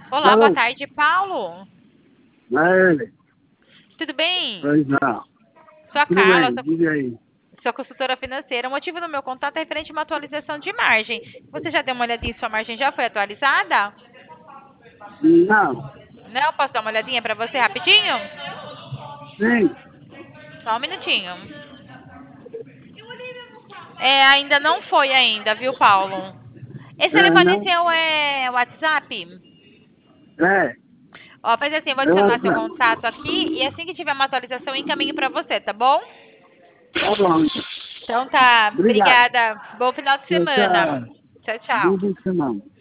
Olá, boa Alô? tarde, Paulo. É, Tudo bem? pois não. Sou a Tudo Carla, bem, diga aí. sou consultora financeira. O motivo do meu contato é referente a uma atualização de margem. Você já deu uma olhadinha se sua margem já foi atualizada? Não, Não, posso dar uma olhadinha para você rapidinho? sim, Só um minutinho. Ainda não foi ainda, viu, Paulo? Esse telefone não, seu é WhatsApp? é, Ó, faz assim, eu vou é adicionar seu WhatsApp. contato aqui e assim que tiver uma atualização, eu encaminho para você, tá bom? Tá bom, Então tá, obrigado. obrigada. Bom final de Tchau, semana. tchau. Tchau, Bom tchau. fim de semana.